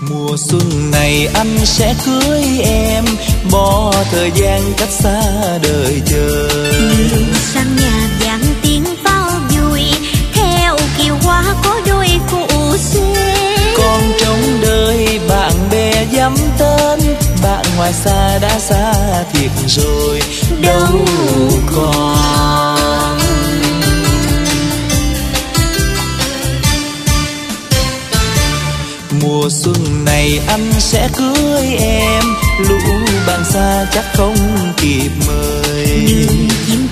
Mùa xuân này anh sẽ cưới em, bỏ thời gian cách xa đời chờ. Sang nhà vàng tiếng pháo vui, theo kiều hoa có đôi phụ xe. Còn trong đời bạn bè dám tên, bạn ngoài xa đã xa thiệt rồi đâu còn. Mùa xuân này anh sẽ cưới em, lũ bạn xa chắc không kịp mời. Đường chim